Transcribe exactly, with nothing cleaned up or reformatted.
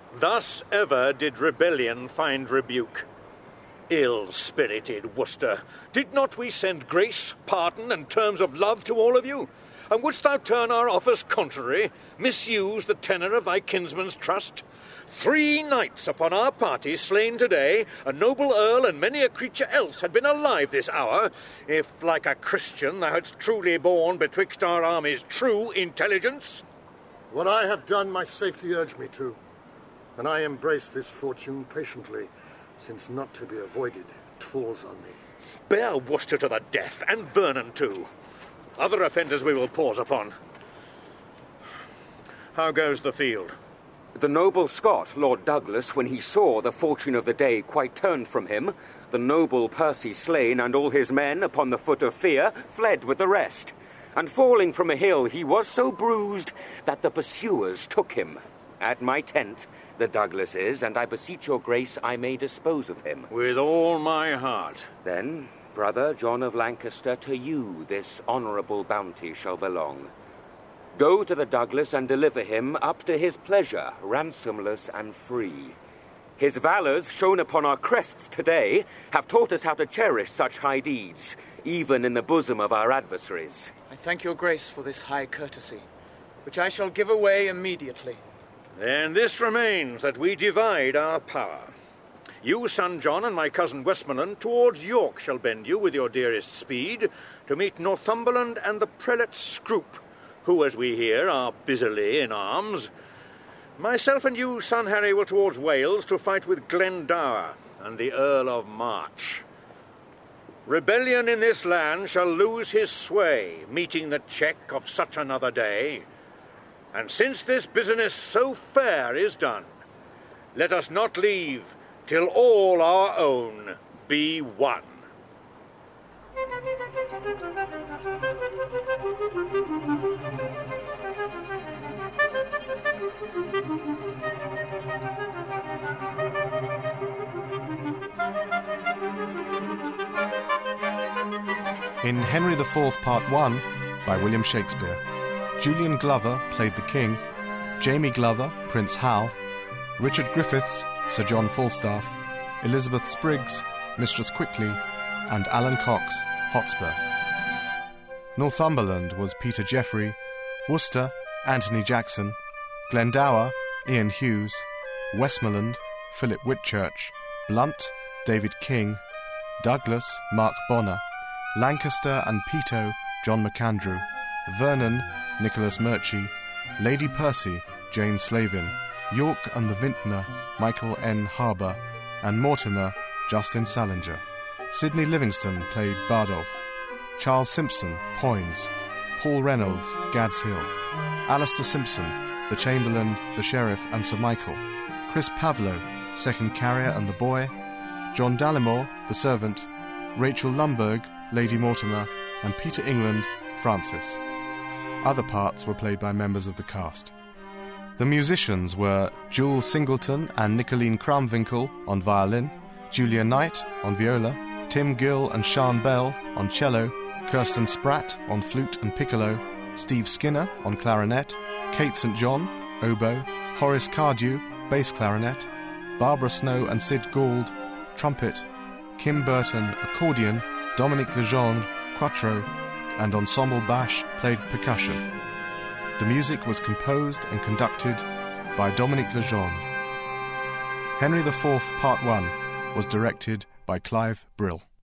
Thus ever did rebellion find rebuke. Ill-spirited Worcester, did not we send grace, pardon, and terms of love to all of you? And wouldst thou turn our offers contrary, misuse the tenor of thy kinsman's trust? Three knights upon our party slain today, a noble earl and many a creature else had been alive this hour, if, like a Christian, thou hadst truly borne betwixt our armies true intelligence. What I have done my safety urged me to, and I embrace this fortune patiently, since not to be avoided, it falls on me. Bear Worcester to the death, and Vernon too. Other offenders we will pause upon. How goes the field? The noble Scot, Lord Douglas, when he saw the fortune of the day quite turned from him, the noble Percy slain and all his men upon the foot of fear, fled with the rest. And falling from a hill, he was so bruised that the pursuers took him. At my tent, the Douglas is, and I beseech your grace I may dispose of him. With all my heart. Then, brother John of Lancaster, to you this honourable bounty shall belong. Go to the Douglas and deliver him up to his pleasure, ransomless and free. His valours, shown upon our crests today, have taught us how to cherish such high deeds, even in the bosom of our adversaries. I thank your grace for this high courtesy, which I shall give away immediately. Then this remains, that we divide our power. You, son John, and my cousin Westmoreland, towards York shall bend you with your dearest speed, to meet Northumberland and the prelate Scroop, who, as we hear, are busily in arms. Myself and you, son Harry, will towards Wales to fight with Glendower and the Earl of March. Rebellion in this land shall lose his sway, meeting the check of such another day. And since this business so fair is done, let us not leave till all our own be won. In Henry the Fourth Part one by William Shakespeare, Julian Glover played the King, Jamie Glover, Prince Hal, Richard Griffiths, Sir John Falstaff, Elizabeth Spriggs, Mistress Quickly, and Alan Cox, Hotspur. Northumberland was Peter Jeffrey, Worcester, Anthony Jackson, Glendower, Ian Hughes, Westmoreland, Philip Whitchurch, Blunt, David King, Douglas, Mark Bonner, Lancaster and Peto, John McAndrew, Vernon, Nicholas Murchie, Lady Percy, Jane Slavin, York and the Vintner, Michael N. Harbour, and Mortimer, Justin Salinger. Sidney Livingston played Bardolph, Charles Simpson, Poins, Paul Reynolds, Gad's Hill, Alistair Simpson, the Chamberlain, the Sheriff and Sir Michael, Chris Pavlo, Second Carrier and the Boy, John Dallimore, the Servant, Rachel Lumberg, Lady Mortimer, and Peter England, Francis. Other parts were played by members of the cast. The musicians were Jules Singleton and Nicolene Kramwinkel on violin, Julia Knight on viola, Tim Gill and Sean Bell on cello, Kirsten Spratt on flute and piccolo, Steve Skinner on clarinet, Kate Saint John, oboe, Horace Cardew, bass clarinet, Barbara Snow and Sid Gould, trumpet, Kim Burton, accordion, Dominique Legendre, quattro, and Ensemble Bash played percussion. The music was composed and conducted by Dominique Legendre. Henry the Fourth Part one was directed by Clive Brill.